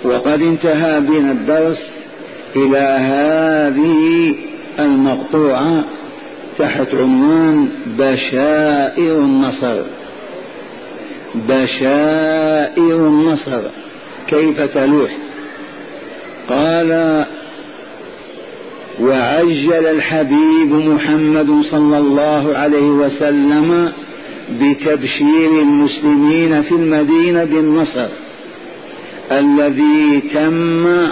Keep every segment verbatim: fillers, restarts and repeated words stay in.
وقد انتهى بنا الدرس إلى هذه المقطوعة تحت عنوان بشائر النصر. بشائر النصر كيف تلوح؟ قال: وعجل الحبيب محمد صلى الله عليه وسلم بتبشير المسلمين في المدينة بالنصر الذي تم،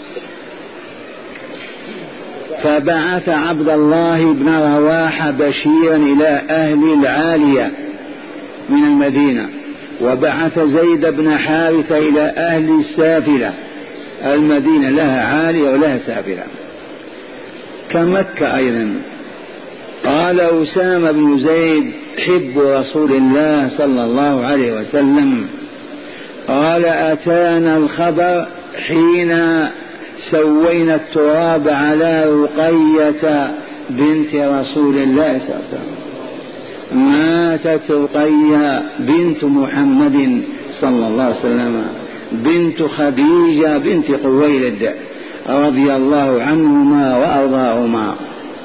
فبعث عبد الله بن رواحة بشيرا إلى أهل العالية من المدينة، وبعث زيد بن حارثة إلى أهل السافلة. المدينة لها عالية ولها سافلة كمكة أيضا. قال أسامة بن زيد حب رسول الله صلى الله عليه وسلم، قال: أتانا الخبر حين سوينا التراب على رقية بنت رسول الله صلى الله عليه وسلم. ماتت رقية بنت محمد صلى الله عليه وسلم بنت خديجة بنت خويلد رضي الله عنهما وأرضاهما،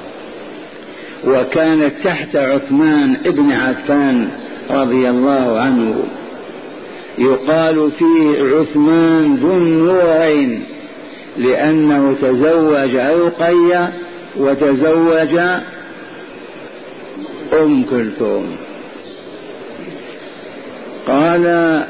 وكانت تحت عثمان ابن عفان رضي الله عنه. يقال فيه عثمان ذو النورين لأنه تزوج رقية وتزوج أم كلثوم. قال: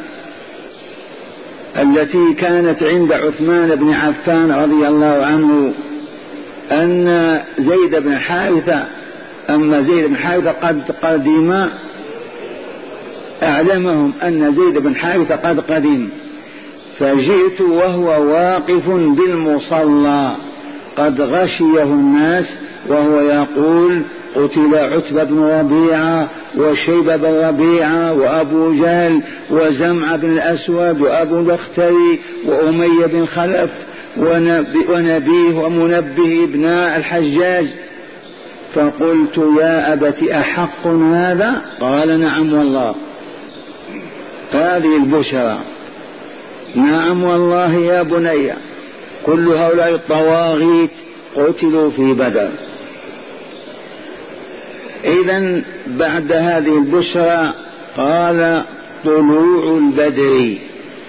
التي كانت عند عثمان بن عفان رضي الله عنه أن زيد بن حارثة أما زيد بن حارثة قد قدم، أعلمهم أن زيد بن حارثة قد قدم، فجئت وهو واقف بالمصلى قد غشيه الناس وهو يقول: قتل عتبة بن ربيعة وشيبة بن ربيعة وأبو جهل وزمع بن الأسود وأبو الأختري وأمية بن خلف ونبيه ومنبه ابناء الحجاج. فقلت: يا أبت أحق هذا؟ قال: نعم والله. هذه البشرى. نعم والله يا بني، كل هؤلاء الطواغيت قتلوا في بدر. إذن بعد هذه البشرى قال: طلوع البدر.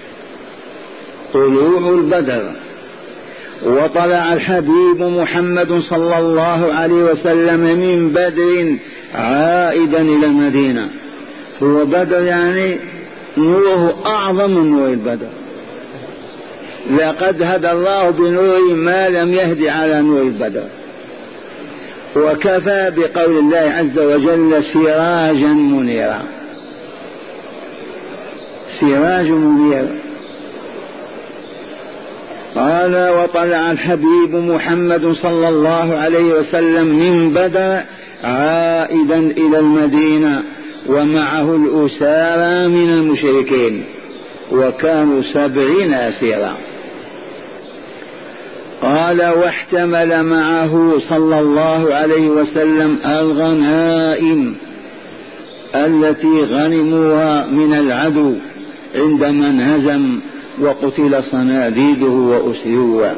طلوع البدر. وطلع الحبيب محمد صلى الله عليه وسلم من بدر عائدا إلى المدينة. هو بدر يعني نوره أعظم من نور البدر. لقد هدى الله بنوره ما لم يهد على نور البدر، وكفى بقول الله عز وجل سراجا منيرا. سراج منير. قال: وطلع الحبيب محمد صلى الله عليه وسلم من بدر عائدا إلى المدينة ومعه الأسارى من المشركين، وكانوا سبعين أسيرا. قال: واحتمل معه صلى الله عليه وسلم الغنائم التي غنموها من العدو عندما انهزم وقتل صناديده وأسيوه،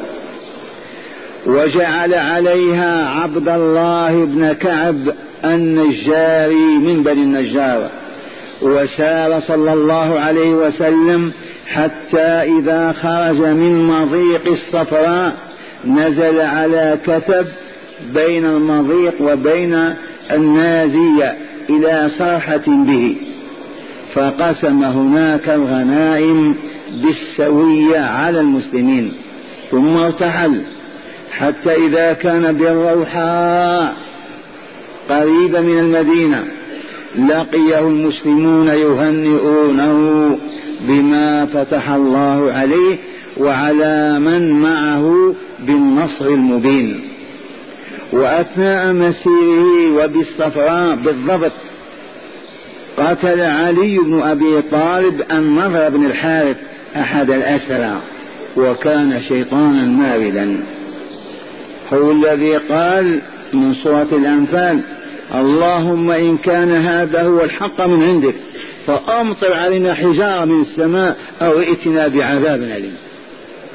وجعل عليها عبد الله بن كعب النجاري من بني النجار. وسار صلى الله عليه وسلم حتى إذا خرج من مضيق الصفراء نزل على كتب بين المضيق وبين النازية إلى صرحة به، فقسم هناك الغنائم بالسوية على المسلمين، ثم ارتحل حتى إذا كان بالروحاء قريبا من المدينة لقيه المسلمون يهنئونه بما فتح الله عليه وعلى من معه بالنصر المبين. وأثناء مسيره وبالصفراء بالضبط قتل علي بن أبي طالب النضر بن الحارث أحد الأسرى، وكان شيطانا ماردا. هو الذي قال من سورة الأنفال: اللهم إن كان هذا هو الحق من عندك فأمطر علينا حجارة من السماء أو ائتنا بعذاب أليم.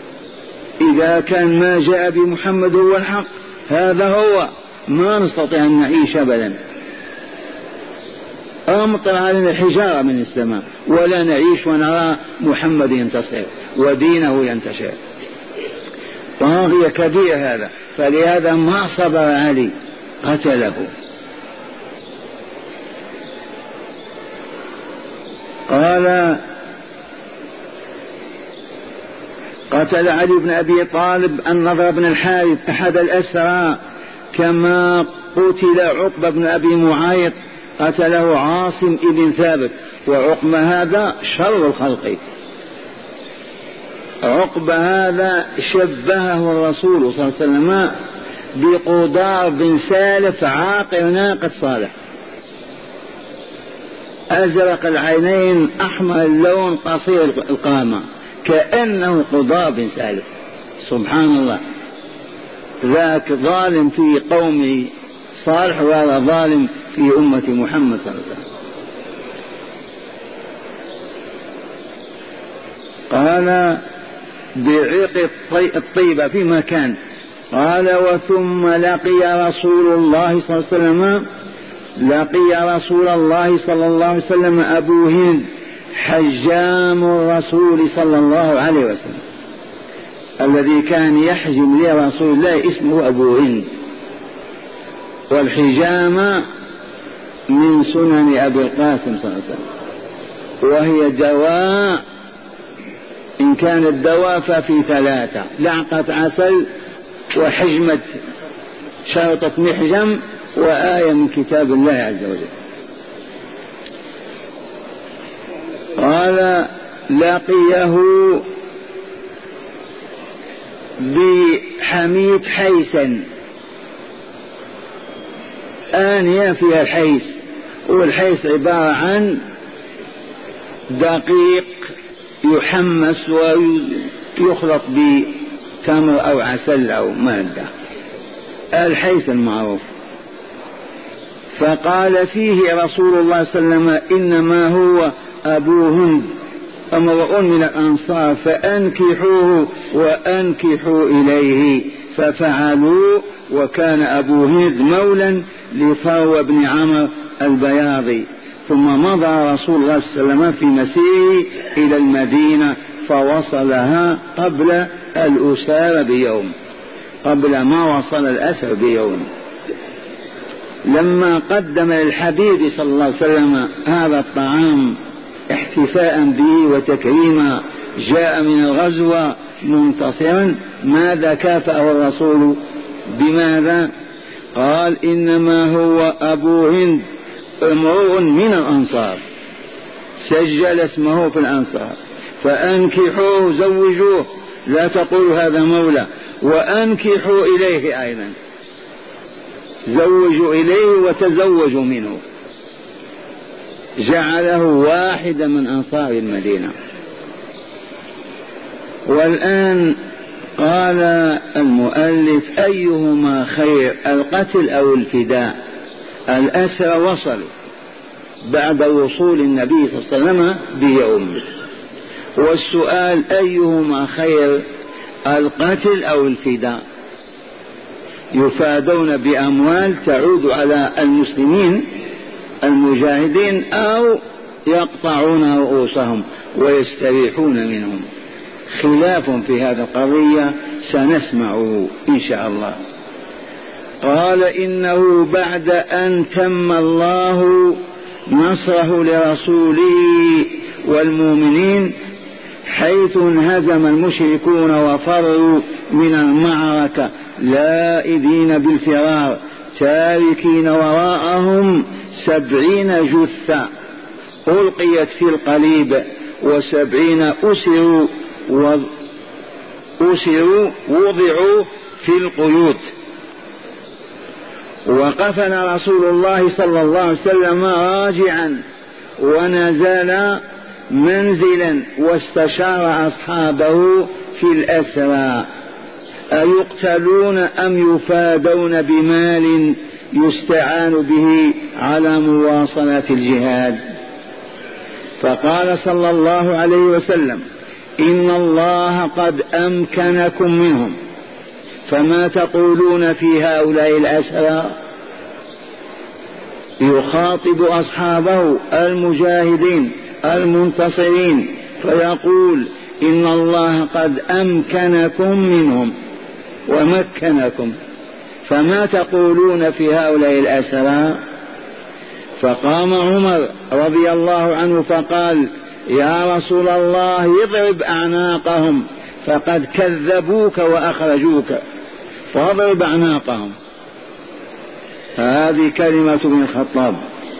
إذا كان ما جاء بمحمد هو الحق هذا هو، ما نستطيع أن نعيش أبدا. أمطر علينا الحجارة من السماء ولا نعيش ونرى محمد ينتصر ودينه ينتشر. طاغية كبير هذا، فلهذا ما صبر علي قتله. قال قتل علي بن أبي طالب النضر بن الحارث أحد الأسرى، كما قتل عقبة بن أبي معيط قتله عاصم بن ثابت. وعقبة هذا شر الخلق، عقبة هذا شبهه الرسول صلى الله عليه وسلم بقضار بن سالف عاقر ناقة صالح، أزرق العينين أحمر اللون قصير القامة، كأنه قضار بن سالف. سبحان الله، ذاك ظالم في قوم صالح وهذا ظالم في أمة محمد صلى الله عليه وسلم. قال بعق الطيبة في مكان. قال وثم لقي رسول الله صلى الله عليه وسلم لقي رسول الله صلى الله عليه وسلم أبو هند حجام الرسول صلى الله عليه وسلم، الذي كان يحجم لرسول الله اسمه أبو هند. والحجامة من سنن أبي القاسم صلى الله عليه وسلم، وهي دواء، إن كان الدواء ففي ثلاثة: لعقة عسل، وحجمة شرطة محجم، وآية من كتاب الله عز وجل. قال لقيه بحميد حيسا، آنية فيها الحيس، والحيس عبارة عن دقيق يحمس ويخلط بتمر أو عسل أو مادة، الحيس المعروف. فقال فيه رسول الله صلى الله عليه وسلم إنما هو أبو هند امرؤ من الأنصار فأنكحوه وأنكحوا إليه، ففعلوا. وكان أبو هند مولا لفروة بن عمرو البياضي. ثم مضى رسول الله صلى الله عليه وسلم في مسيره إلى المدينة فوصلها قبل الأسار بيوم، قبل ما وصل الأسر بيوم. لما قدم للحبيب صلى الله عليه وسلم هذا الطعام احتفاء به وتكريما، جاء من الغزوة منتصرا، ماذا كافأه الرسول؟ بماذا؟ قال إنما هو أبو هند امرؤ من الأنصار، سجل اسمه في الأنصار، فأنكحوه زوجوه، لا تقولوا هذا مولى، وأنكحوا إليه أيضا، زوجوا إليه وتزوجوا منه، جعله واحدا من أنصار المدينة. والآن قال المؤلف أيهما خير، القتل أو الفداء؟ الأسرى وصلوا بعد وصول النبي صلى الله عليه وسلم بيوم، والسؤال أيهما خير، القتل أو الفداء؟ يفادون بأموال تعود على المسلمين المجاهدين، أو يقطعون رؤوسهم ويستريحون منهم. خلاف في هذه القضية سنسمعه إن شاء الله. قال إنه بعد أن تم الله نصره لرسوله والمؤمنين، حيث انهزم المشركون وفروا من المعركة لائذين بالفرار، تاركين وراءهم سبعين جثة ألقيت في القليب، وسبعين أسروا وأسروا وضعوا في القيود. وقفل رسول الله صلى الله عليه وسلم راجعا، ونزل منزلا واستشار أصحابه في الأسرى أيقتلون أم يفادون بمال يستعان به على مواصلة الجهاد. فقال صلى الله عليه وسلم إن الله قد أمكنكم منهم فما تقولون في هؤلاء الأسرى؟ يخاطب أصحابه المجاهدين المنتصرين فيقول إن الله قد أمكنكم منهم ومكنكم فما تقولون في هؤلاء الأسرى؟ فقام عمر رضي الله عنه فقال يا رسول الله اضرب أعناقهم فقد كذبوك وأخرجوك، فاضرب أعناقهم. هذه كلمة ابن الخطاب.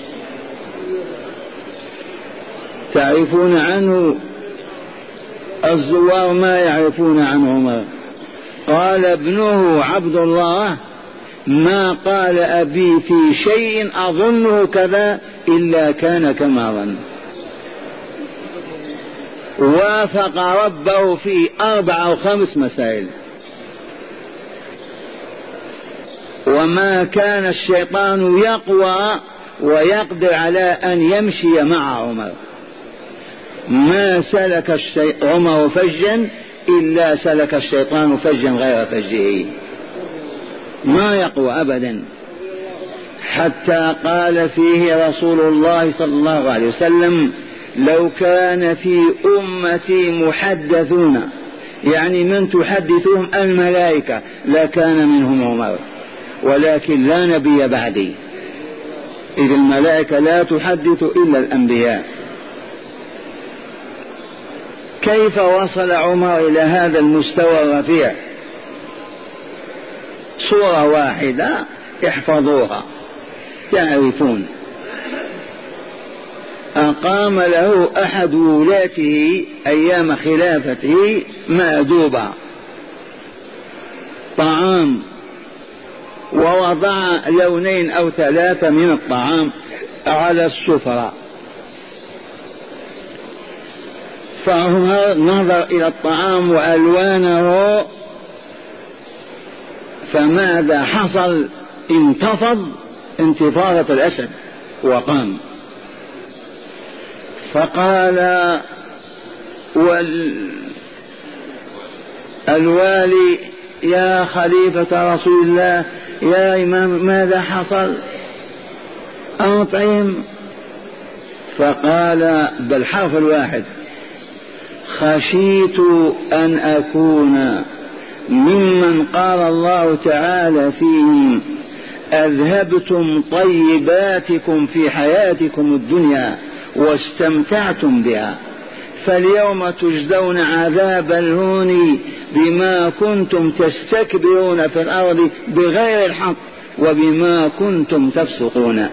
تعرفون عنه الزوار ما يعرفون عن عمر. قال ابنه عبد الله ما قال أبي في شيء أظنه كذا إلا كان كما ظن. وافق ربه في أربع أو خمس مسائل. وما كان الشيطان يقوى ويقدر على أن يمشي مع عمر. ما سلك الشي... عمر فجا إلا سلك الشيطان فجا غير فجه، ما يقوى أبدا. حتى قال فيه رسول الله صلى الله عليه وسلم لو كان في أمتي محدثون، يعني من تحدثهم الملائكة، لكان منهم عمر، ولكن لا نبي بعدي، إذ الملائكة لا تحدث إلا الأنبياء. كيف وصل عمر إلى هذا المستوى الرفيع؟ صورة واحدة احفظوها تعرفون. أقام له أحد ولاته أيام خلافته مأدوبة طعام، ووضع لونين أو ثلاثة من الطعام على السفرة، فعمر نظر إلى الطعام وألوانه، فماذا حصل؟ انتفض انتفاضة الأسد وقام، فقال والوالي يا خليفة رسول الله يا إمام ماذا حصل؟ أطعم. فقال بالحرف الواحد خشيت أن أكون ممن قال الله تعالى فيهم أذهبتم طيباتكم في حياتكم الدنيا واستمتعتم بها، فاليوم تجزون عذاب الهون بما كنتم تستكبرون في الأرض بغير الحق وبما كنتم تفسقون.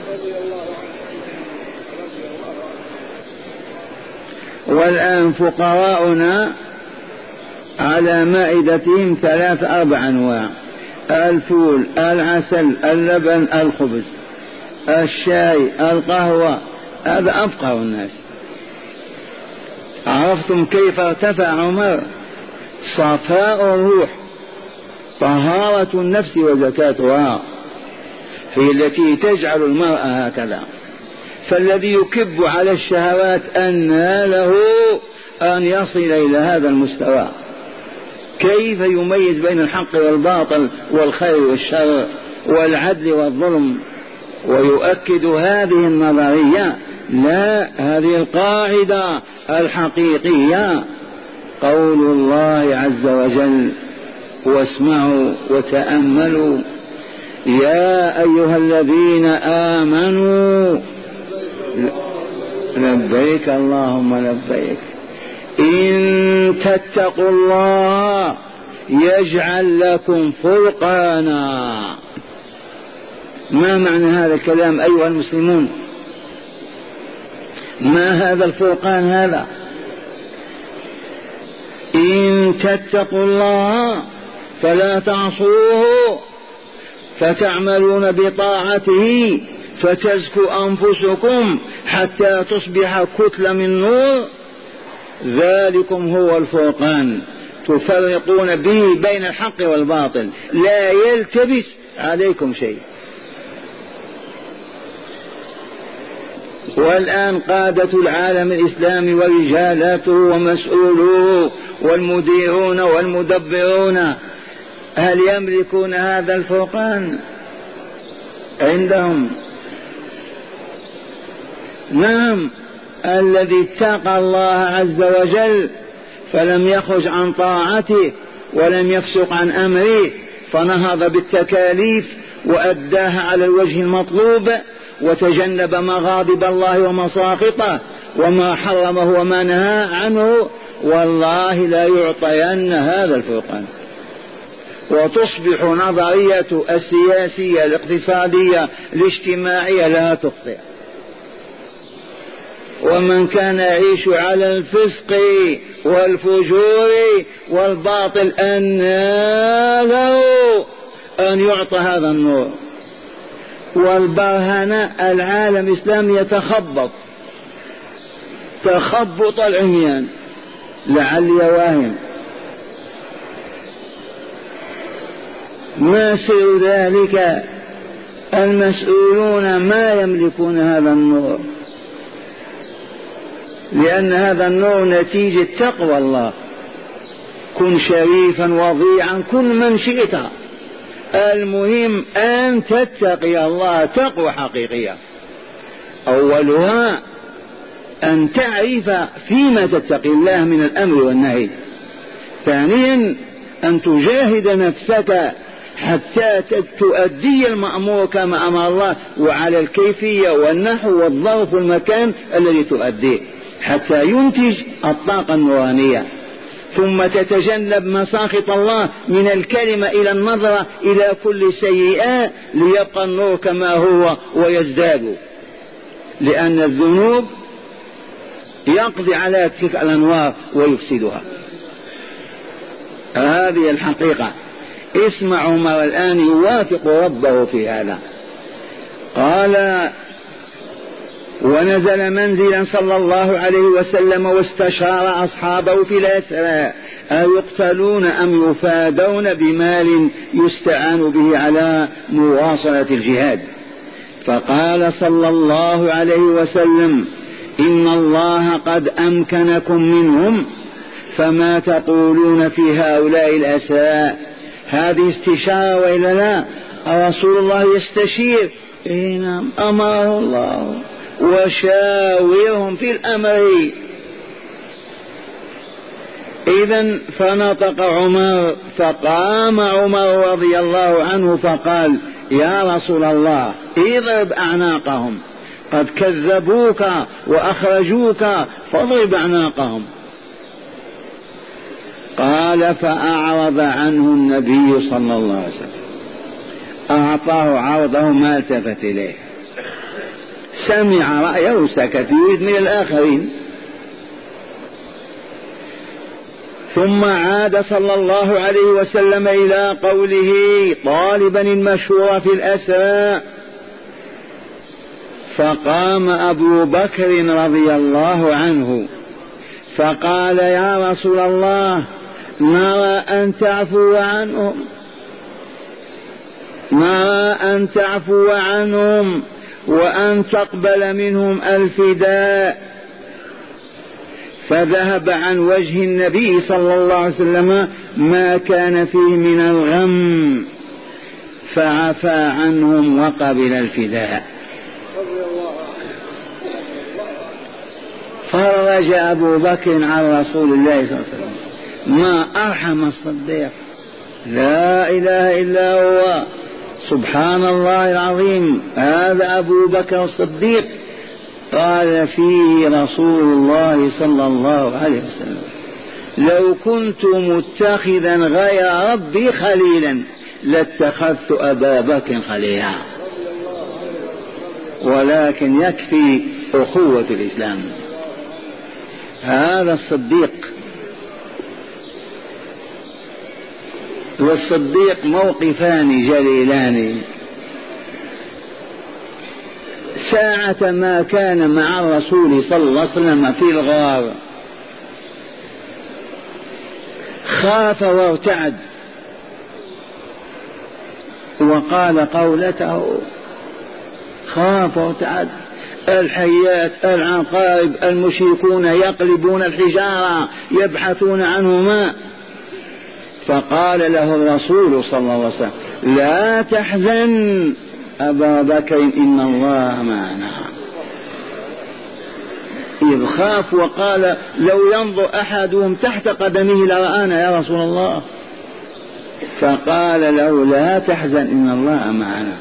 والآن فقراؤنا على مائدتهم ثلاث أربع أنواع: الفول، العسل، اللبن، الخبز، الشاي، القهوة. هذا أفقر الناس. عرفتم كيف ارتفع عمر؟ صفاء الروح، طهارة النفس وزكاتها هي التي تجعل المرأة هكذا. فالذي يكب على الشهوات أن له أن يصل إلى هذا المستوى. كيف يميز بين الحق والباطل والخير والشر والعدل والظلم؟ ويؤكد هذه النظرية لا، هذه القاعدة الحقيقية قول الله عز وجل: واسمعوا وتأملوا يا أيها الذين آمنوا لبيك اللهم لبيك إن تتقوا الله يجعل لكم فرقانا. ما معنى هذا الكلام أيها المسلمون؟ ما هذا الفرقان هذا؟ إن تتقوا الله فلا تعصوه فتعملون بطاعته فتزكوا أنفسكم حتى تصبح كتلة من نور، ذلكم هو الفرقان، تفرقون به بين الحق والباطل، لا يلتبس عليكم شيء. والآن قادة العالم الإسلامي ورجالاته ومسؤولوه والمديرون والمدبرون هل يملكون هذا الفرقان عندهم؟ نعم، الذي اتقى الله عز وجل فلم يخرج عن طاعته ولم يفسق عن أمره، فنهض بالتكاليف وأداها على الوجه المطلوب، وتجنب مغاضب الله ومساخطه وما حرمه وما نهى عنه، والله لا يعطين هذا الفرقان. وتصبح نظرية السياسية الاقتصادية الاجتماعية لا تخطئ. ومن كان يعيش على الفسق والفجور والباطل أن له أن يعطى هذا النور. والبرهنة العالم الإسلامي يتخبط تخبط العميان، لعلي واهم. ما سر ذلك؟ المسؤولون ما يملكون هذا النور، لأن هذا النور نتيجة تقوى الله. كن شريفا وضيعا، كن من شئت، المهم أن تتقي الله تقوى حقيقية. أولها أن تعرف فيما تتقي الله من الأمر والنهي. ثانيا أن تجاهد نفسك حتى تؤدي المأمور كما أمر الله، وعلى الكيفية والنحو والظرف والمكان الذي تؤديه حتى ينتج الطاقة النورانية. ثم تتجنب مساخط الله من الكلمة إلى النظرة إلى كل سيئة، ليبقى النور كما هو ويزداد، لأن الذنوب يقضي على تلك الأنوار ويفسدها. هذه الحقيقة. اسمع عمر الآن يوافق ربه في هذا. قال: ونزل منزلا صلى الله عليه وسلم واستشار أصحابه في الأسرى أيقتلون أم يفادون بمال يستعان به على مواصلة الجهاد. فقال صلى الله عليه وسلم: إن الله قد أمكنكم منهم، فما تقولون في هؤلاء الأسرى؟ هذه استشارة وإلا لا؟ رسول الله يستشير. إيه نعم، أمره الله وشاورهم في الأمر. إذن فنطق عمر، فقام عمر رضي الله عنه فقال: يا رسول الله اضرب أعناقهم، قد كذبوك وأخرجوك، فاضرب أعناقهم. قال: فأعرض عنه النبي صلى الله عليه وسلم، أعطاه عرضه ما التفت إليه، سمع رأيه وسكت، يريد من الآخرين. ثم عاد صلى الله عليه وسلم إلى قوله طالبا المشهور في الأسرى. فقام أبو بكر رضي الله عنه فقال: يا رسول الله نرى أن تعفو عنهم، نرى أن تعفو عنهم وأن تقبل منهم الفداء. فذهب عن وجه النبي صلى الله عليه وسلم ما كان فيه من الغم، فعفى عنهم وقبل الفداء. فرج أبو بكر عن رسول الله صلى الله عليه وسلم. ما أرحم الصديق، لا إله إلا هو، سبحان الله العظيم. هذا أبو بكر الصديق قال فيه رسول الله صلى الله عليه وسلم: لو كنت متخذا غير ربي خليلا لاتخذت أبا بكر خليلا. ولكن يكفي أخوة الإسلام. هذا الصديق. والصديق موقفان جليلان. ساعة ما كان مع الرسول صلى الله عليه وسلم في الغار خاف وارتعد، وقال قولته: خاف وارتعد. الحيات العقارب المشركون يقلبون الحجارة يبحثون عنه ماء. فقال له الرسول صلى الله عليه وسلم لا تحزن أبا بكر إن الله معنا. إذ خاف وقال لو ينظر أحدهم تحت قدمه لرآنا يا رسول الله. فقال له لا تحزن إن الله معنا.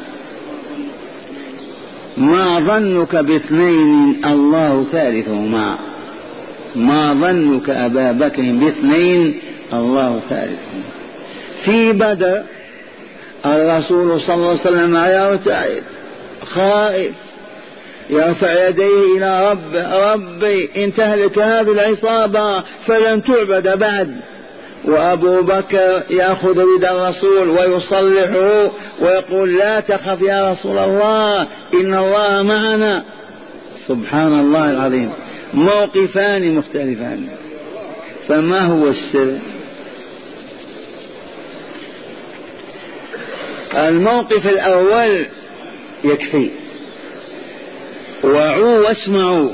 ما ظنك باثنين الله ثالثهما. ما ظنك أبا بكر باثنين الله ثالثهما. في بدر الرسول صلى الله عليه وسلم يرتعد خائف يرفع يديه إلى ربه ربي إن تهلك هذه العصابة فلن تعبد بعد. وأبو بكر يأخذ يد الرسول ويصلحه ويقول لا تخف يا رسول الله إن الله معنا. سبحان الله العظيم. موقفان مختلفان. فما هو السر؟ الموقف الأول يكفي. وعوا واسمعوا.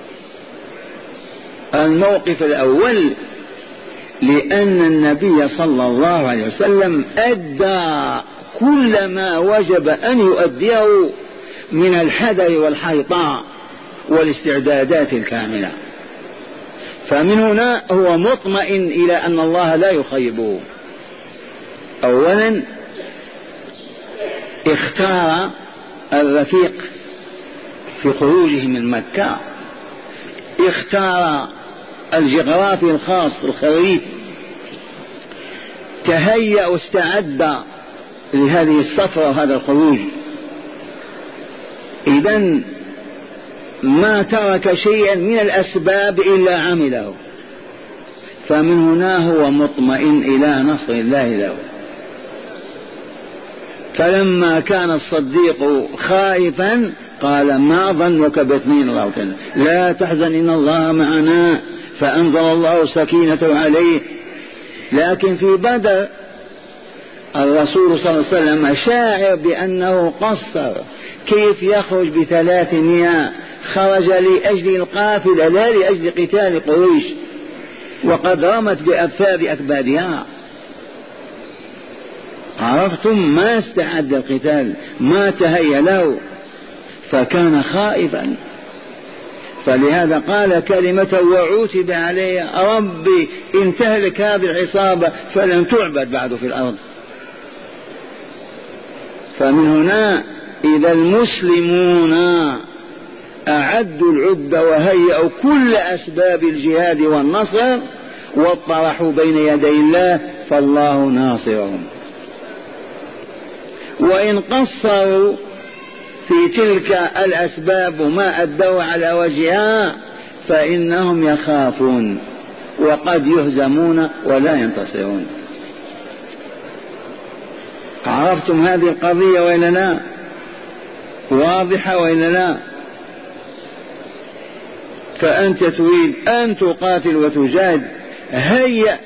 الموقف الأول لأن النبي صلى الله عليه وسلم أدى كل ما وجب أن يؤديه من الحذر والحيطة والاستعدادات الكاملة. فمن هنا هو مطمئن إلى أن الله لا يخيبه. أولا اختار الرفيق في خروجه من مكة، اختار الجغرافي الخاص الخريف، تهيأ واستعد لهذه السفرة وهذا الخروج. إذن ما ترك شيئا من الأسباب إلا عمله. فمن هنا هو مطمئن إلى نصر الله له. فلما كان الصديق خائفا قال ما ظنك باثنين الله تعالى لا تحزن إن الله معنا. فأنزل الله سكينته عليه. لكن في بدر الرسول صلى الله عليه وسلم شاعر بأنه قصر. كيف يخرج بثلاثمائة؟ خرج لأجل القافلة لا لأجل قتال قريش، وقد رمت بأبثاب أكبادها. عرفتم؟ ما استعد القتال، ما تهيأ له، فكان خائفا. فلهذا قال كلمة وعوتب عليها ربي إن تهلك هذه العصابة فلن تعبد بعد في الأرض. فمن هنا إذا المسلمون أعدوا العدة وهيئوا كل أسباب الجهاد والنصر واطرحوا بين يدي الله فالله ناصرهم. وإن قصروا في تلك الأسباب وما أدوا على وجهها فإنهم يخافون وقد يهزمون ولا ينتصرون. عرفتم هذه القضية وإلا لا؟ واضحة وإلا لا؟ فأنت تريد أن تقاتل وتجاهد، هيأ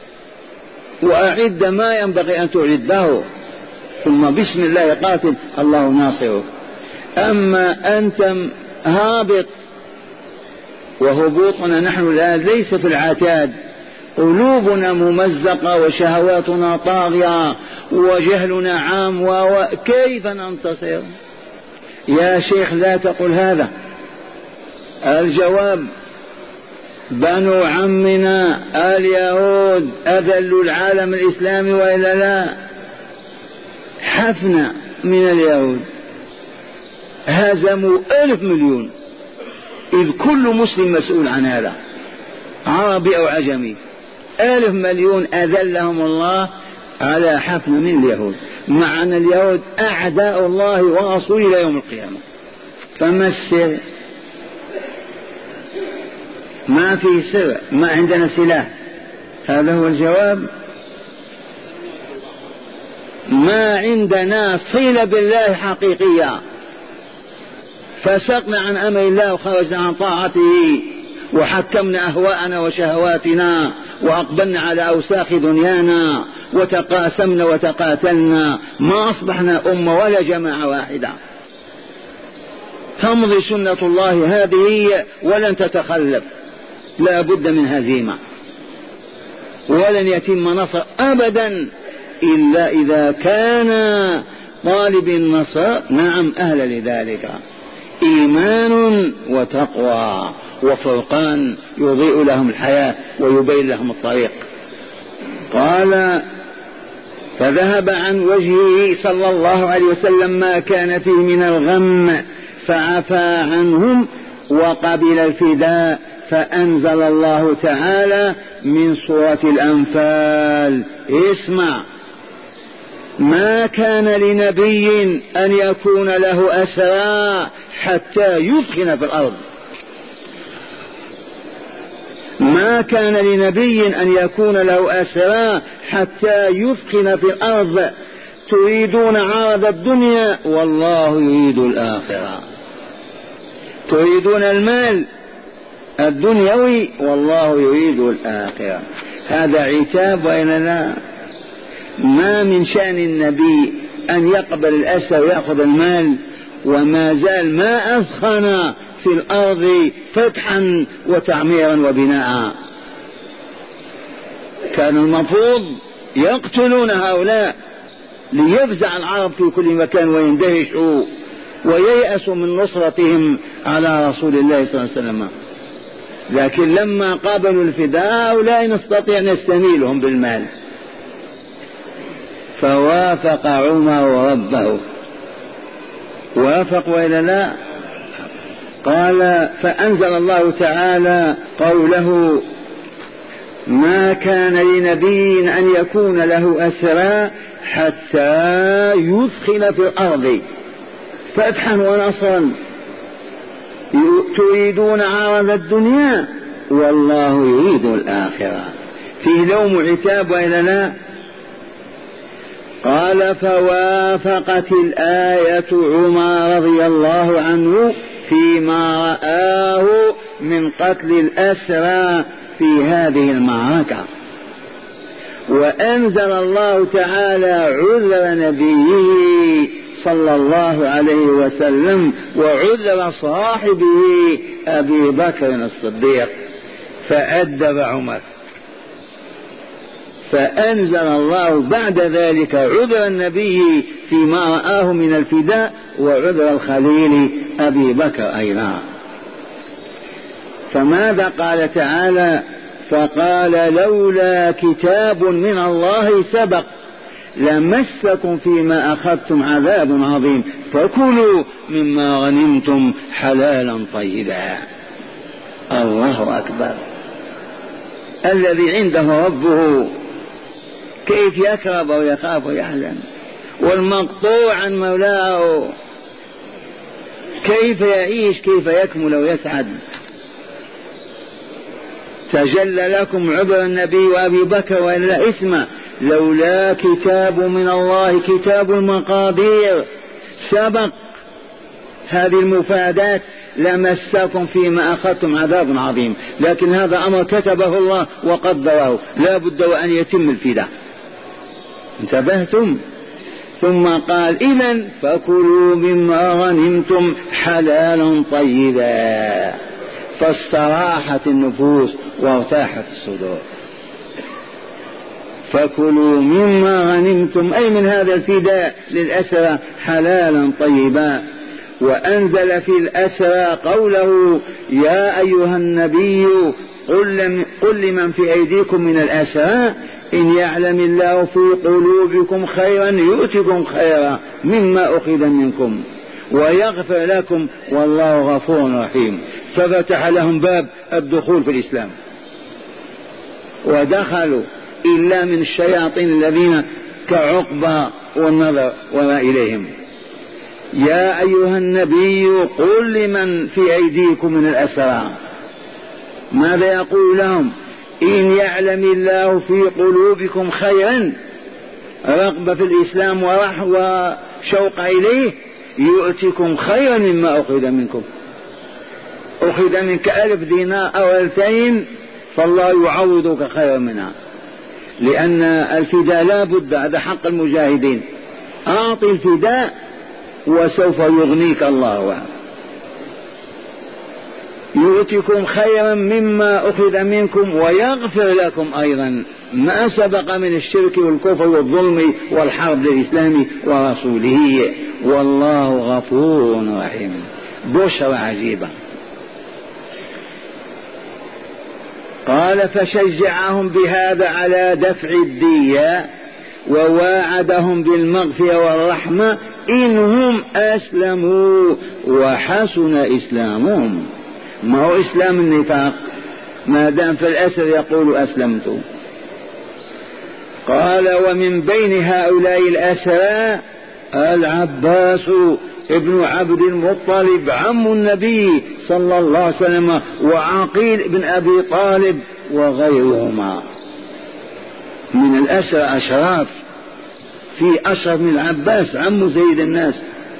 وأعد ما ينبغي أن تعده، ثم بسم الله قاتل الله ناصرك. أما أنت هابط، وهبوطنا نحن الآن ليس في العتاد، قلوبنا ممزقة وشهواتنا طاغية وجهلنا عام، وكيف ننتصر؟ يا شيخ لا تقل هذا. الجواب بنو عمنا اليهود أذلوا العالم الإسلامي وإلا لا؟ حفنا من اليهود هزموا ألف مليون، إذ كل مسلم مسؤول عن هذا عربي أو عجمي. ألف مليون أذلهم الله على حفن من اليهود، مع أن اليهود أعداء الله ورسوله إلى يوم القيامة. فما السر؟ ما في سر، ما عندنا سلاح. هذا هو الجواب. ما عندنا صلة بالله حقيقية، فسقنا عن أمر الله وخرجنا عن طاعته وحكمنا أهواءنا وشهواتنا وأقبلنا على أوساخ دنيانا وتقاسمنا وتقاتلنا، ما أصبحنا أمة ولا جماعة واحدة. تمضي سنة الله هذه ولن تتخلف، لا بد من هزيمة، ولن يتم نصر أبدا إلا إذا كان طالب النصر نعم أهل لذلك، إيمان وتقوى وفرقان يضيء لهم الحياة ويبين لهم الطريق. قال فذهب عن وجهه صلى الله عليه وسلم ما كان فيه من الغم فعفى عنهم وقبل الفداء، فأنزل الله تعالى من سورة الأنفال اسمع: ما كان لنبي أن يكون له أسرى حتى يثخن في الأرض. ما كان لنبي أن يكون له أسرى حتى يثخن في الأرض تريدون عرض الدنيا والله يريد الآخرة. تريدون المال الدنيوي والله يريد الآخرة. هذا عتاب وإلا لا؟ ما من شأن النبي أن يقبل الأسر ويأخذ المال، وما زال ما أثخن في الأرض فتحا وتعميرا وبناء. كان المفروض يقتلون هؤلاء ليفزع العرب في كل مكان ويندهشوا وييأسوا من نصرتهم على رسول الله صلى الله عليه وسلم، لكن لما قابلوا الفداء لا نستطيع نستميلهم بالمال. فوافق عمر ربه، وافق وإلا لا؟ قال فأنزل الله تعالى قوله: ما كان لنبي أن يكون له أسرى حتى يثخن في الأرض فتحا ونصرا تريدون عرض الدنيا والله يريد الآخرة. فيه لوم عتاب وإلا لا؟ قال فوافقت الآية عمر رضي الله عنه فيما رآه من قتل الأسرى في هذه المعركة، وأنزل الله تعالى عذر نبيه صلى الله عليه وسلم وعذر صاحبه أبي بكر الصديق، فأدب عمر. فأنزل الله بعد ذلك عذر النبي فيما رآه من الفداء وعذر الخليل أبي بكر أيضا. فماذا قال تعالى؟ فقال لولا كتاب من الله سبق لمسكم فيما أخذتم عذاب عظيم فكلوا مما غنمتم حلالا طيبا. الله أكبر. الذي عنده ربه كيف يكرب ويخاف ويحزن، والمقطوع عن مولاه كيف يعيش، كيف يكمل ويسعد. تجلى لكم عذر النبي وأبي بكر وإلا اسمع: لولا كتاب من الله، كتاب المقادير سبق هذه المفادات لمسكم فيما أخذتم عذاب عظيم، لكن هذا أمر كتبه الله وقدره، لا بد وأن يتم الفداء. انتبهتم؟ ثم قال إذن فكلوا مما غنمتم حلالا طيبا، فاستراحت النفوس وارتاحت الصدور. فكلوا مما غنمتم أي من هذا الفداء للأسرى حلالا طيبا. وأنزل في الأسرى قوله: يا أيها النبي قل لمن في أيديكم من الأسرى إن يعلم الله في قلوبكم خيرا يؤتكم خيرا مما أخذ منكم ويغفر لكم والله غفور رحيم. ففتح لهم باب الدخول في الإسلام ودخلوا إلا من الشياطين الذين كعقبة والنظر وما إليهم. يا أيها النبي قل لمن في أيديكم من الأسرى، ماذا يقول لهم؟ إن يعلم الله في قلوبكم خيرا، رغبة في الإسلام وشوق إليه، يؤتكم خيرا مما أخذ منكم. أخذ منك ألف دينار أو ألفين فالله يعوضك خيرا منها، لأن الفداء لا بد، هذا حق المجاهدين. أعطي الفداء وسوف يغنيك الله. يؤتكم خيرا مما أخذ منكم ويغفر لكم أيضا ما سبق من الشرك والكفر والظلم والحرب للإسلام ورسوله، والله غفور رحيم. بشرى عجيبة. قال فشجعهم بهذا على دفع الدية وواعدهم بالمغفرة والرحمة إنهم أسلموا وحسن إسلامهم. ما هو إسلام النفاق ما دام في الأسر يقول أسلمت. قال ومن بين هؤلاء الأسرى العباس ابن عبد المطلب عم النبي صلى الله عليه وسلم وعقيل بن أبي طالب وغيرهما من الأسرى أشراف. في أشرف من العباس عم زيد الناس.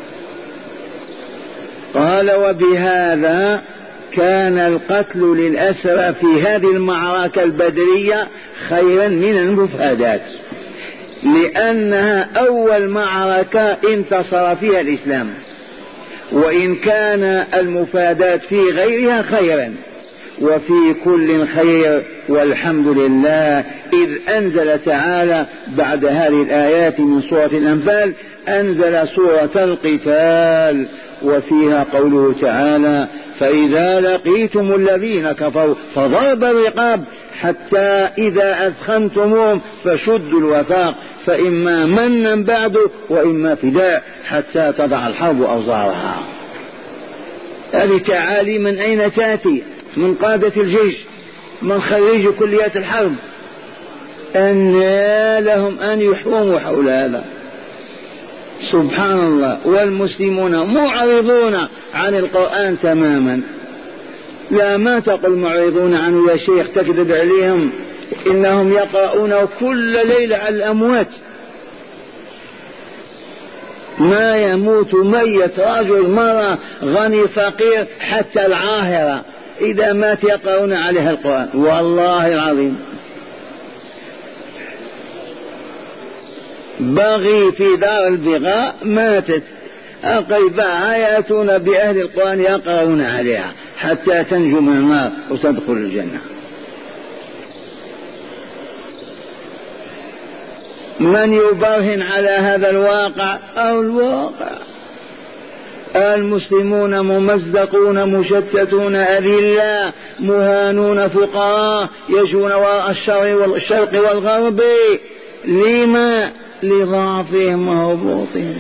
قال وبهذا كان القتل للأسرى في هذه المعركة البدرية خيرا من المفادات، لأنها أول معركة انتصر فيها الإسلام، وإن كان المفادات في غيرها خيرا، وفي كل خير والحمد لله. إذ أنزل تعالى بعد هذه الآيات من سورة الأنفال أنزل سورة القتال، وفيها قوله تعالى فإذا لقيتم الذين كفروا فضرب الرقاب حتى إذا أثخنتموهم فشدوا الوثاق فإما منا بعد وإما فداء حتى تضع الحرب أوزارها. هذه تعالي من أين تأتي؟ من قادة الجيش، من خريج كليات الحرب. أن لهم أن يحوموا حول هذا؟ سبحان الله. والمسلمون معرضون عن القرآن تماما. لا ما تقل معرضون عنه يا شيخ تكذب عليهم، إنهم يقرؤونه كل ليلة على الأموات. ما يموت ميت رجل مرة غني فقير حتى العاهرة إذا مات يقرؤون عليها القرآن والله العظيم. بغي في دار البغاء ماتت أقرباء يأتون بأهل القرآن يقرؤون عليها حتى تنجو من النار وتدخل الجنة. من يبرهن على هذا الواقع أو الواقع؟ المسلمون ممزقون مشتتون أذلاء مهانون فقراء يجون وراء الشرق والغرب. لما؟ لضعفهم وهبوطهم.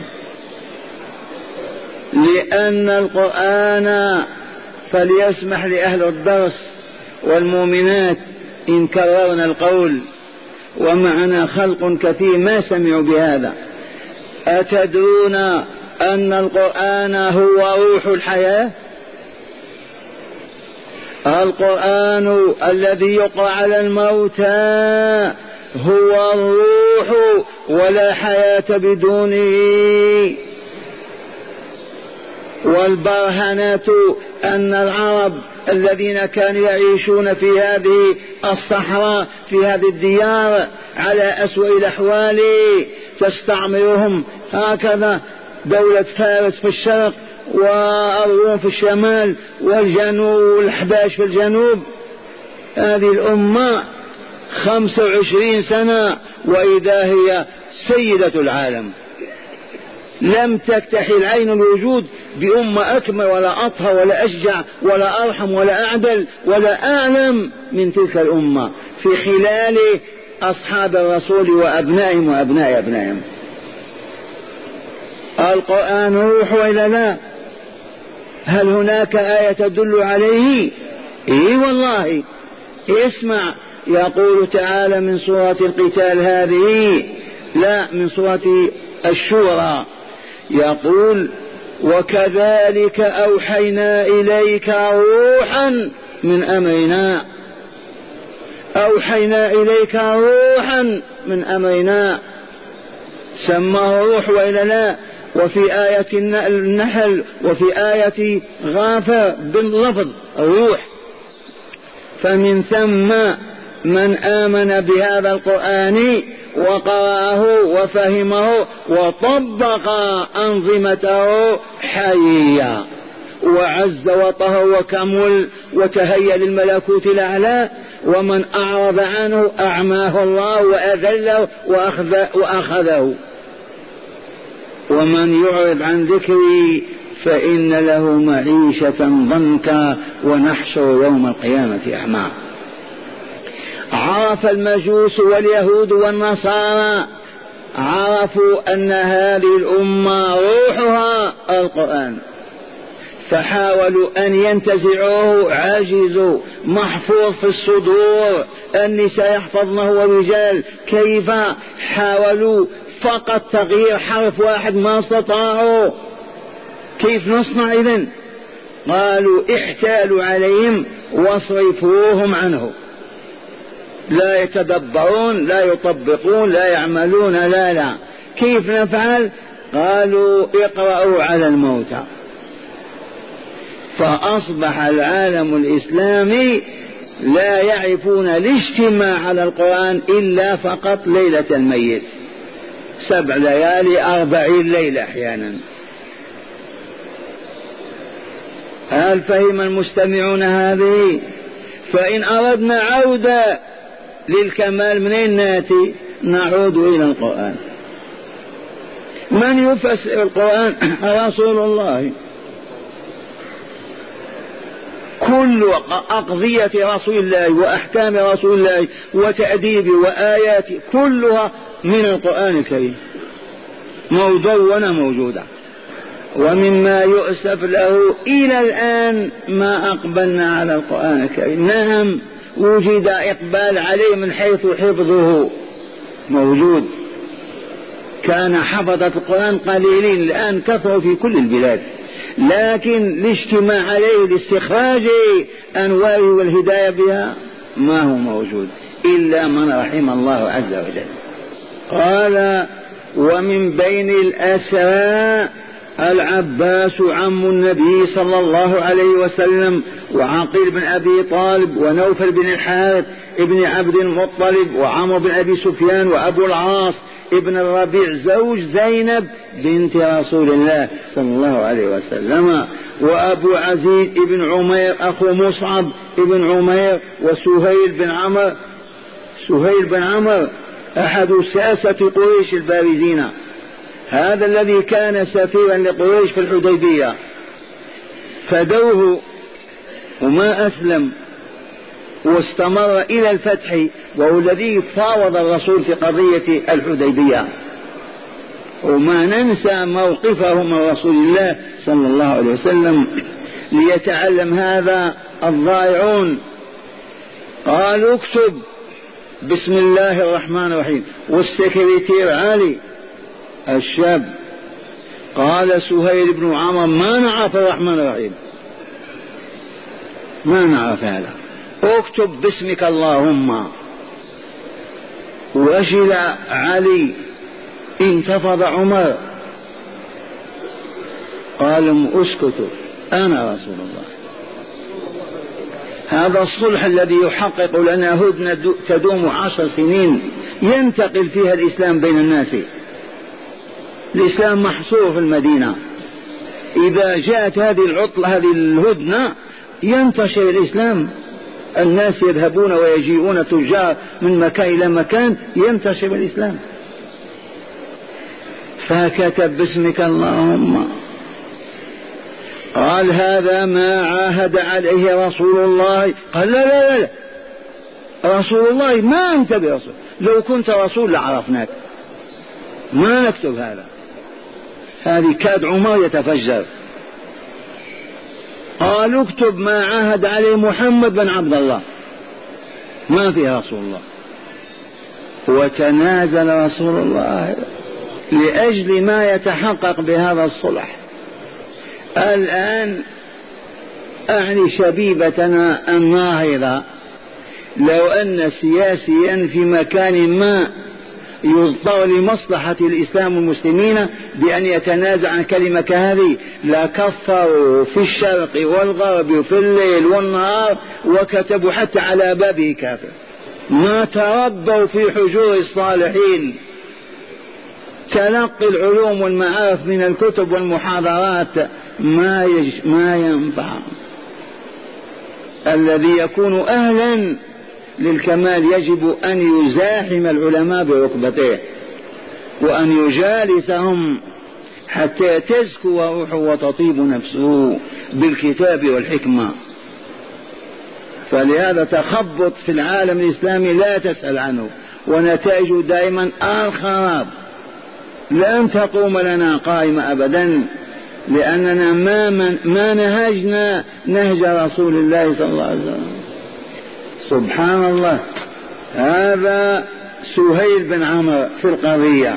لأن القرآن فليسمح لأهل الدرس والمؤمنات إن كررنا القول، ومعنا خلق كثير ما سمعوا بهذا. أتدرون أن القرآن هو روح الحياة؟ القرآن الذي يقرأ على الموتى هو الروح ولا حياة بدونه. والبرهنة أن العرب الذين كانوا يعيشون في هذه الصحراء في هذه الديار على أسوأ الأحوال تستعمرهم هكذا دولة فارس في الشرق والروم في الشمال والجنوب والأحباش في الجنوب. هذه الأمة خمسة وعشرين سنة وإذا هي سيدة العالم. لم تكتحل عين الوجود بأمة أكمل ولا أطهر ولا أشجع ولا أرحم ولا أعدل ولا أعلم من تلك الأمة في خلال أصحاب الرسول وأبنائهم وأبناء أبنائهم. القرآن روح وإلا لا؟ هل هناك آية تدل عليه؟ إيه والله. اسمع يقول تعالى من سورة القتال هذه، لا من سورة الشورى، يقول وكذلك أوحينا إليك روحا من أمرنا. أوحينا إليك روحا من أمرنا سماه روح وإلا لا؟ وفي آية النحل وفي آية غافر باللفظ روح. فمن ثم من آمن بهذا القرآن وقرأه وفهمه وطبق أنظمته حيا وعز وطهر وكمل وتهيأ للملكوت الأعلى، ومن أعرض عنه أعماه الله وأذله وأخذ وأخذه. ومن يعرض عن ذكري فإن له معيشة ضنكا ونحشر يوم القيامة أعمى. عرف المجوس واليهود والنصارى، عرفوا أن هذه الأمة روحها القرآن، فحاولوا أن ينتزعوه، عاجزوا، محفوظ في الصدور، النساء يحفظنه والرجال، كيف؟ حاولوا فقط تغيير حرف واحد ما استطاعوا. كيف نصنع إذن؟ قالوا احتالوا عليهم واصرفوهم عنه، لا يتدبرون، لا يطبقون، لا يعملون، لا لا. كيف نفعل؟ قالوا اقرأوا على الموتى. فأصبح العالم الإسلامي لا يعرفون الاجتماع على القرآن إلا فقط ليلة الميت، سبع ليالي أربعين ليلة أحيانا. هل فهم المستمعون هذه؟ فإن أردنا عودة للكمال منين ناتي؟ نعود إلى القرآن. من يفسر القرآن؟ رسول الله. كل أقضية رسول الله وأحكام رسول الله وتأديب وآيات كلها من القرآن الكريم، مدونة موجودة. وممما يؤسف له إلى الآن ما أقبلنا على القرآن الكريم. نعم وجد إقبال عليه من حيث حفظه موجود، كان حفظة القرآن قليلين، الآن كثروا في كل البلاد، لكن الاجتماع عليه لاستخراج أنواره والهداية بها ما هو موجود إلا من رحم الله عز وجل. قال ومن بين الأسرى العباس عم النبي صلى الله عليه وسلم، وعقيل بن أبي طالب، ونوفل بن الحارث ابن عبد المطلب، وعمرو بن أبي سفيان، وأبو العاص ابن الربيع زوج زينب بنت رسول الله صلى الله عليه وسلم، وأبو عزيز ابن عمير أخو مصعب ابن عمير، وسهيل بن عمر. سهيل بن عمر أحد ساسة قريش البارزين، هذا الذي كان سفيرا لقريش في الحديبية، فدوه وما أسلم واستمر إلى الفتح، وهو الذي فاوض الرسول في قضية الحديبية. وما ننسى موقفه من رسول الله صلى الله عليه وسلم ليتعلم هذا الضائعون. قالوا اكتب بسم الله الرحمن الرحيم، والسكرتير علي الشاب قال سهيل بن عمر ما نعرف الرحمن الرحيم، ما نعرف هذا، اكتب باسمك اللهم. وأجل علي، انتفض عمر، قال اسكتوا أنا رسول الله. هذا الصلح الذي يحقق لنا هدنة تدوم عشر سنين ينتقل فيها الإسلام بين الناس. الإسلام محصور في المدينة، إذا جاءت هذه العطلة هذه الهدنة ينتشر الإسلام، الناس يذهبون ويجيئون تجار من مكان إلى مكان، ينتشر الإسلام. فكتب باسمك اللهم. قال هذا ما عاهد عليه رسول الله. قال لا لا لا رسول الله ما أنت برسول، لو كنت رسول لعرفناك، ما نكتب هذا. هذه كاد عمر يتفجر. قالوا اكتب ما عاهد عليه محمد بن عبد الله، ما فيه رسول الله. وتنازل رسول الله لأجل ما يتحقق بهذا الصلح. الآن أعني شبيبتنا الناهضة، لو أن سياسيا في مكان ما يضطر لمصلحة الإسلام والمسلمين بأن يتنازع عن كلمة كهذه لكفروا في الشرق والغرب وفي الليل والنهار، وكتبوا حتى على بابه كافر. ما تربوا في حجور الصالحين، تلقي العلوم والمعارف من الكتب والمحاضرات ما, يج... ما ينفع. الذي يكون أهلا للكمال يجب أن يزاحم العلماء بركبتيه وأن يجالسهم حتى تزكو روحه وتطيب نفسه بالكتاب والحكمة. فلهذا تخبط في العالم الإسلامي لا تسأل عنه، ونتائجه دائما الخراب. لن تقوم لنا قائمة أبدا، لأننا ما, من ما نهجنا نهج رسول الله صلى الله عليه وسلم. سبحان الله. هذا سهيل بن عمرو في القضية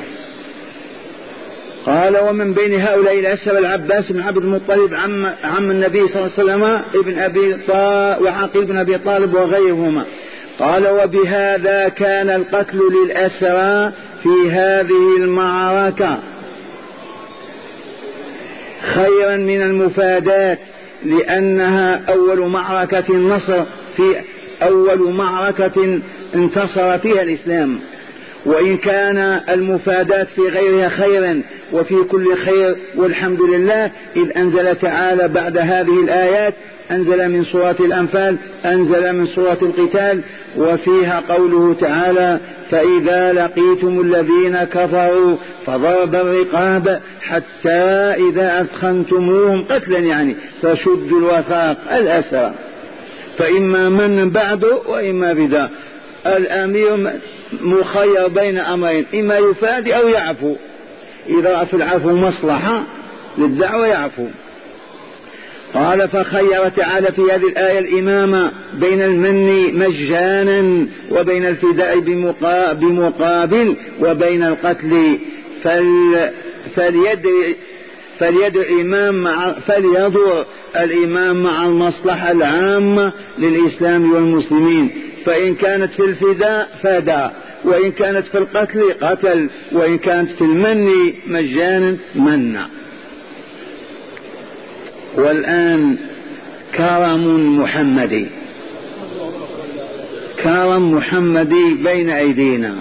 قال: ومن بين هؤلاء الأسر العباس بن عبد المطلب عم, عم النبي صلى الله عليه وسلم ابن أبي طالب وعقيل بن أبي طالب وغيرهما. قال: وبهذا كان القتل للأسرى في هذه المعركة خيرا من المفادات، لأنها أول معركة نصر في أول معركة انتصر فيها الإسلام، وإن كان المفادات في غيرها خيرا وفي كل خير والحمد لله، إذ أنزل تعالى بعد هذه الآيات أنزل من سورة الأنفال، أنزل من سورة القتال، وفيها قوله تعالى: فإذا لقيتم الذين كفروا فضرب الرقاب حتى إذا أثخنتموهم قتلا، يعني فشدوا الوثاق الأسرى، فإما من بعده وإما بذا. الأمير مخير بين أمرين: إما يفادي أو يعفو، إذا في العفو مصلحة للدعوة يعفو. قال: فخير تعالى في هذه الآية الإمامة بين المن مجانا وبين الفداء بمقابل وبين القتل، فل فليدر فليدر الإمام مع فليضر الإمام مع المصلحة العامة للإسلام والمسلمين، فإن كانت في الفداء فدى، وإن كانت في القتل قتل، وإن كانت في المن مجانا منا. والآن كرم محمدي، كرم محمدي بين أيدينا.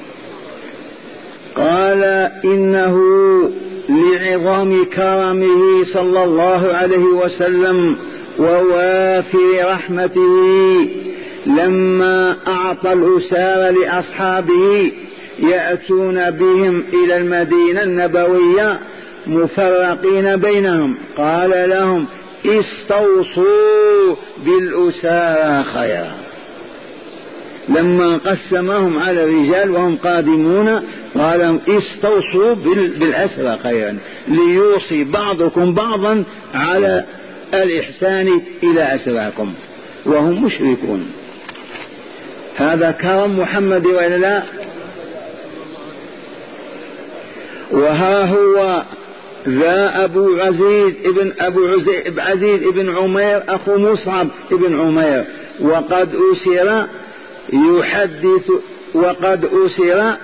قال: إنه لعظم كرمه صلى الله عليه وسلم ووافر رحمته لما أعطى الأسار لأصحابه يأتون بهم إلى المدينة النبوية مفرقين بينهم، قال لهم: استوصوا بالأسارى خيرا. لما قسمهم على الرجال وهم قادمون قال لهم: استوصوا بالأسرى خيرا، ليوصي بعضكم بعضا على الإحسان إلى أسراكم وهم مشركون. هذا كرم محمد وإلا لا؟ وها هو ذا أبو عزيز ابن أبو عزيز ابن عمير أخو مصعب ابن عمير، وقد أسر يحدث وقد أسر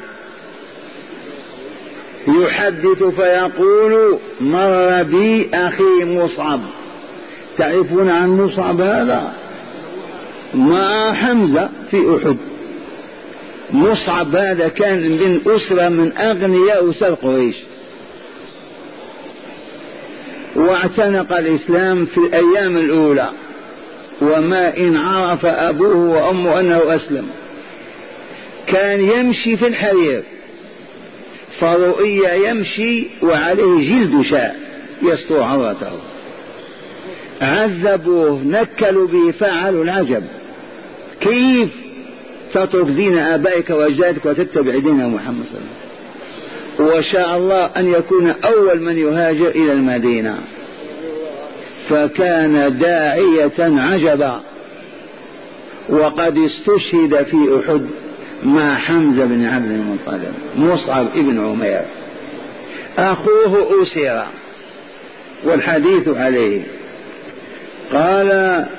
يحدث فيقول: مر بي أخي مصعب. تعرفون عن مصعب هذا؟ مع حمزة في أحد. مصعب هذا كان من أسرة من أغنياء أسر قريش، واعتنق الإسلام في الأيام الأولى، وما إن عرف أبوه وأمه أنه أسلم. كان يمشي في الحرير، فرؤية يمشي وعليه جلد شاء يستر عورته. عذبوه نكلوا به فعلوا العجب: كيف تترك دين آبائك وأجدادك وتتبع دين محمد صلى الله عليه وسلم؟ وشاء الله أن يكون أول من يهاجر إلى المدينة، فكان داعية عجبا، وقد استشهد في أحد مع حمزة بن عبد المطلب. مصعب ابن عمير أخوه أسر والحديث عليه. قال: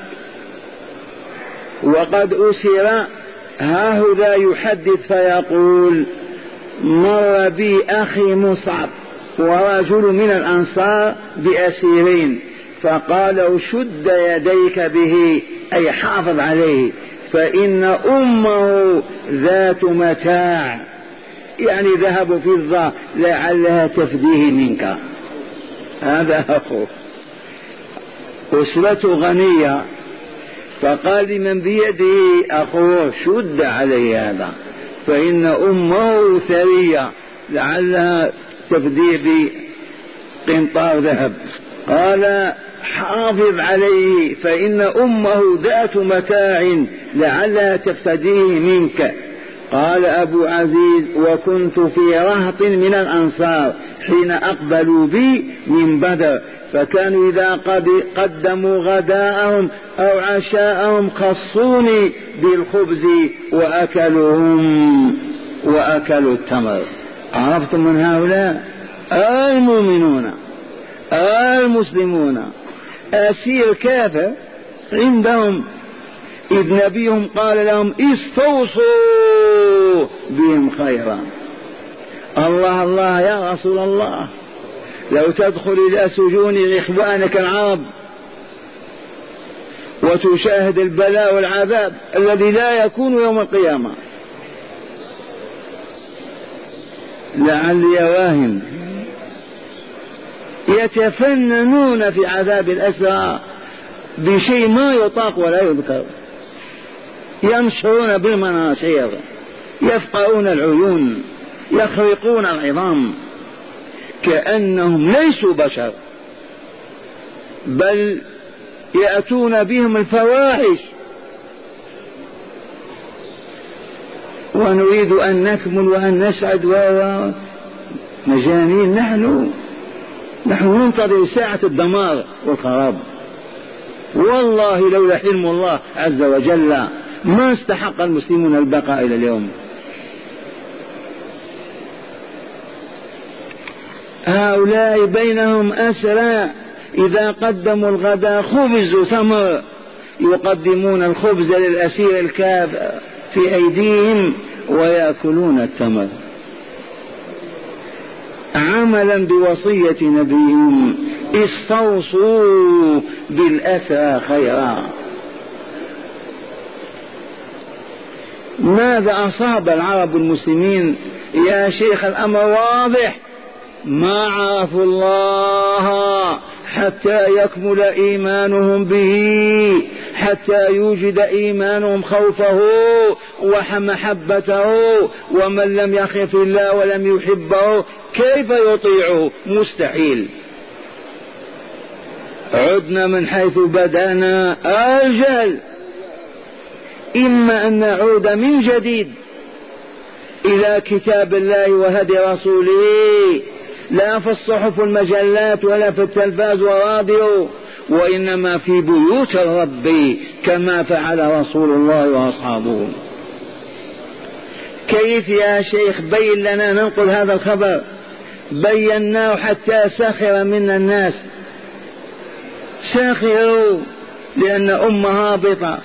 وقد أسر هاهذا يحدث فيقول: مر بي أخي مصعب ورجل من الأنصار بأسيرين، فقال: شد يديك به، أي حافظ عليه، فإن أمه ذات متاع، يعني ذهب فضة لعلها تفديه منك. هذا أخوه أسرته غنية، فقال لمن بيده أخوه شد علي هذا فإن أمه ثرية لعلها تفدي بقنطار ذهب. قال حافظ عليه فإن أمه ذات متاع لعلها تفتديه منك. قال أبو عزيز وكنت في رهط من الأنصار حين أقبلوا بي من بدر، فكانوا إذا قدموا غداءهم أو عشاءهم خصوني بالخبز وأكلهم وأكلوا التمر. عرفتم من هؤلاء؟ المؤمنون المسلمون أسير كافر عندهم، إذ نبيهم قال لهم استوصوا بهم خيرا. الله الله يا رسول الله، لو تدخل إلى سجون إخوانك العرب وتشاهد البلاء والعذاب الذي لا يكون يوم القيامة. لعلي واهم يتفننون في عذاب الأسرى بشيء ما يطاق ولا يذكر، يمشون بالمناشير، يفقعون العيون، يخرقون العظام كأنهم ليسوا بشر، بل يأتون بهم الفواحش. ونريد أن نكمل وأن نسعد ومجانين. نحن نحن ننتظر ساعة الدمار والخراب. والله لولا حلم الله عز وجل ما استحق المسلمون البقاء إلى اليوم. هؤلاء بينهم أسرى إذا قدموا الغداء خبز وتمر يقدمون الخبز للأسير الكافر في أيديهم ويأكلون التمر عملا بوصية نبيهم استوصوا بالأسرى خيرا. ماذا أصاب العرب المسلمين يا شيخ؟ الأمر واضح، ما عرفوا الله حتى يكمل إيمانهم به، حتى يوجد إيمانهم خوفه ومحبته، ومن لم يخف الله ولم يحبه كيف يطيعه؟ مستحيل. عدنا من حيث بدأنا أجل، إما أن نعود من جديد إلى كتاب الله وهدي رسوله، لا في الصحف والمجلات ولا في التلفاز والراديو، وإنما في بيوت الرب كما فعل رسول الله وأصحابه. كيف يا شيخ؟ بين لنا ننقل هذا الخبر، بيناه حتى سخر منا الناس، سخروا لأن أم هابطة.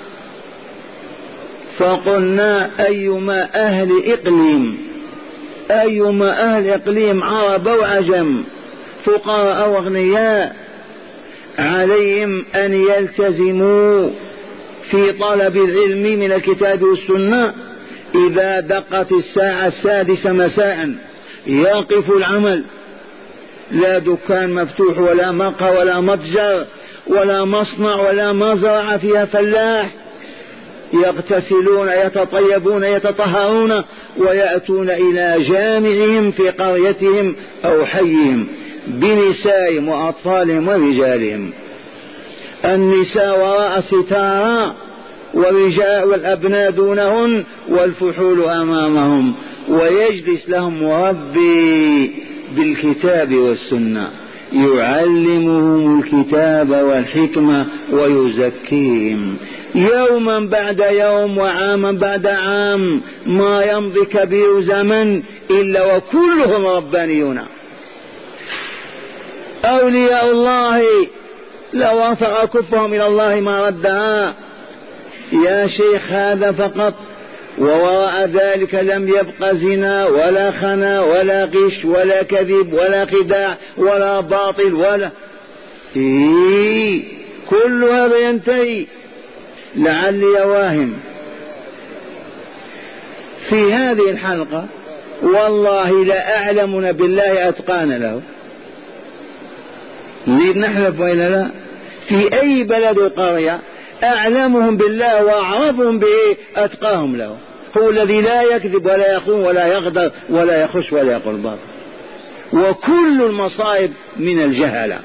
فقلنا أيما أهل إقليم أيما أهل إقليم عرب وعجم فقراء واغنياء عليهم أن يلتزموا في طلب العلم من الكتاب والسنة. إذا دقت الساعة السادسة مساء يقف العمل، لا دكان مفتوح ولا مقهى ولا متجر ولا مصنع ولا مزرعة فيها فلاح، يغتسلون يتطيبون يتطهرون ويأتون إلى جامعهم في قريتهم أو حيهم بنسائهم وأطفالهم ورجالهم. النساء وراء ستارا والرجال والأبناء دونهن والفحول أمامهم، ويجلس لهم مربي بالكتاب والسنة يعلمهم الكتاب والحكمة ويزكيهم. يوما بعد يوم وعاما بعد عام ما يمضي كبير زمن إلا وكلهم ربانيون أولياء الله، لو رفع كفهم إلى الله ما ردها. يا شيخ هذا فقط، ووراء ذلك لم يبق زنا ولا خنا ولا غش ولا كذب ولا خداع ولا باطل ولا إيه، كل هذا ينتهي. لعلي واهم في هذه الحلقة والله لا أعلمنا بالله أتقانا له، نريد نحلف وإلا لا؟ في أي بلد وقرية أعلمهم بالله وأعرفهم به أتقاهم له، هو الذي لا يكذب ولا يخون ولا يغدر ولا يخش ولا يقول باطل. وكل المصائب من الجهلة.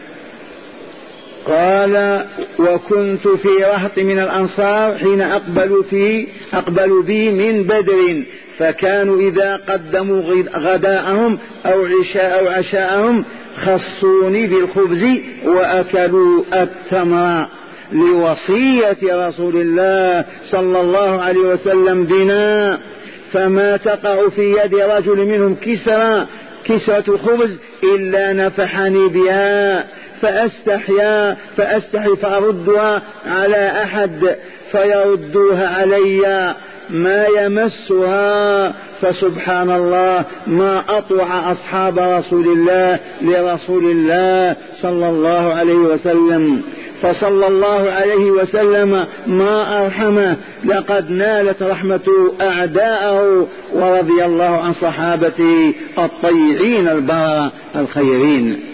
قال وكنت في رهط من الأنصار حين أقبلوا, في أقبلوا بي من بدر، فكانوا إذا قدموا غداءهم أو عشاء أو عشاءهم خصوني بالخبز وأكلوا التمر لوصية رسول الله صلى الله عليه وسلم بنا، فما تقع في يد رجل منهم كسرى كسرة خبز إلا نفحني بها فأستحيا فأستحي فأردها على أحد فيردوها علي ما يمسها، فسبحان الله ما أطوع أصحاب رسول الله لرسول الله صلى الله عليه وسلم، فصلى الله عليه وسلم ما أرحمه، لقد نالت رحمة أعداءه، ورضي الله عن صحابته الطيعين البررة الخيرين.